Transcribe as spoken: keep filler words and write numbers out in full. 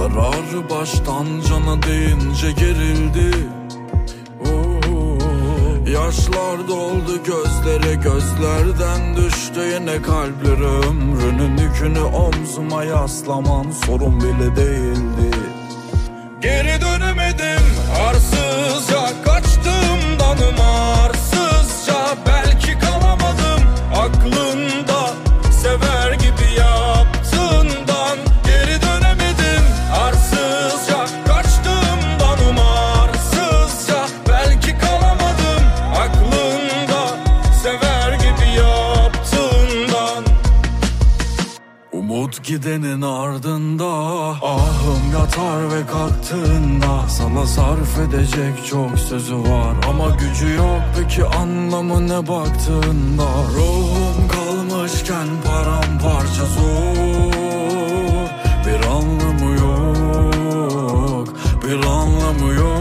Zararı baştan cana deyince gerildi. Yaşlar doldu gözlere, gözlerden düştü yine kalpleri. Ömrünün yükünü omzuma yaslaman sorun bile değildi. Geri dönemedim arsızca, kaçtığımdan umarsızca. Belki kalamadım aklında, sever gibi yaptığından. Geri dönemedim arsızca, kaçtığımdan umarsızca. Belki kalamadım aklında, sever gibi yaptığından. Umut gidenin ardında, ahım yatar ve kalktığında. Sana sarf edecek çok sözü var ama gücü yok, peki anlamı ne baktığında. Ruhum kalmışken paramparça zor, bir anlamı yok, bir anlamı yok.